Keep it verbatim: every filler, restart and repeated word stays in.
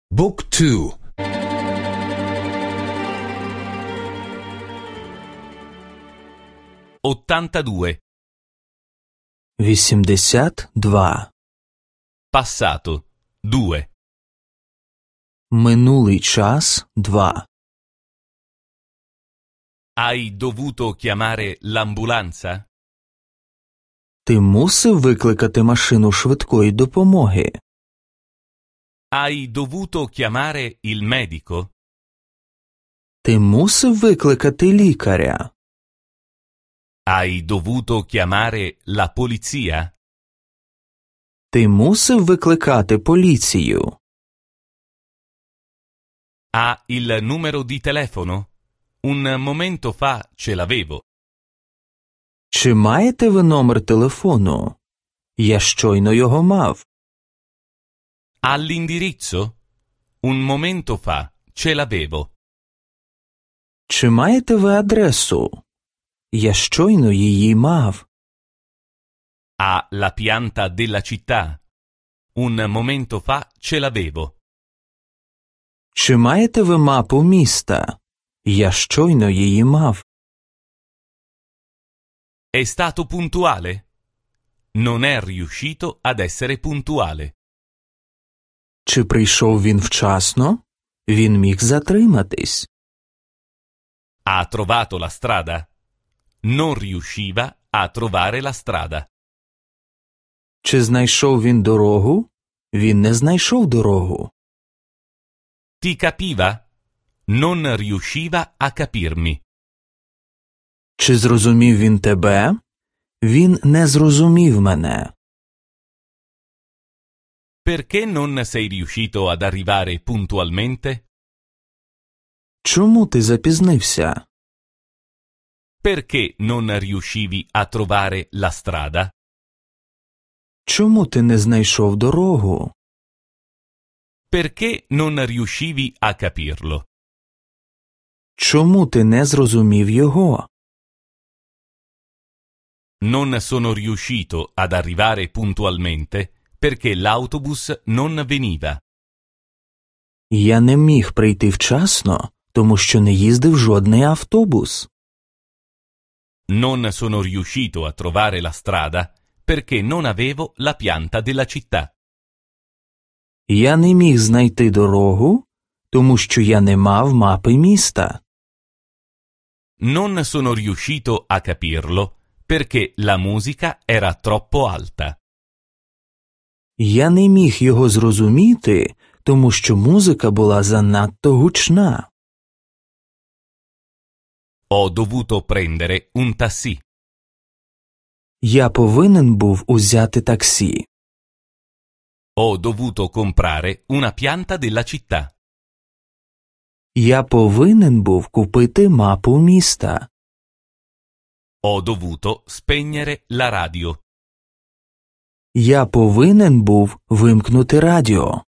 Book two. ottantadue. вісімдесят два. Passato. due. Минулий час два. Hai dovuto chiamare l'ambulanza? Ти мусив викликати машину швидкої допомоги? Hai dovuto chiamare il medico? Ти мусив викликати лікаря? Hai dovuto chiamare la polizia? Ти мусив викликати поліцію? Ha il numero di telefono? Un momento fa ce l'avevo. Чи маєте ви номер телефону? Я щойно його мав. Ha l'indirizzo? Un momento fa ce l'avevo. Чи маєте ви адресу? Я щойно її мав. Ha la pianta della città? Un momento fa ce l'avevo. Чи маєте ви мапу міста? Я щойно її мав. È stato puntuale? Non è riuscito ad essere puntuale. Чи прийшов він вчасно? Він міг затриматись. Ha trovato la strada? Non riusciva a trovare la strada. Чи знайшов він дорогу? Він не знайшов дорогу. Ti capiva? Non riusciva a capirmi. Чи зрозумів він тебе? Він не зрозумів мене. Perché non sei riuscito ad arrivare puntualmente? Чому ти запізнився? Perché non riuscivi a trovare la strada? Чому ти не знайшов дорогу? Perché non riuscivi a capirlo? Чому ти не зрозумів його? Non sono riuscito ad arrivare puntualmente perché l'autobus non veniva. Я не міг прийти вчасно, тому що не їздив жодний автобус. Non sono riuscito a trovare la strada perché non avevo la pianta della città. Я не міг знайти дорогу, тому що я не мав мапи міста. Non sono riuscito a capirlo perché la musica era troppo alta. Я не міг його зрозуміти, тому що музика була занадто гучна. Ho dovuto prendere un taxi. Я повинен був узяти таксі. Ho dovuto comprare una pianta della città. Я повинен був купити мапу міста. Ho dovuto spegnere la radio. Я повинен був вимкнути радіо.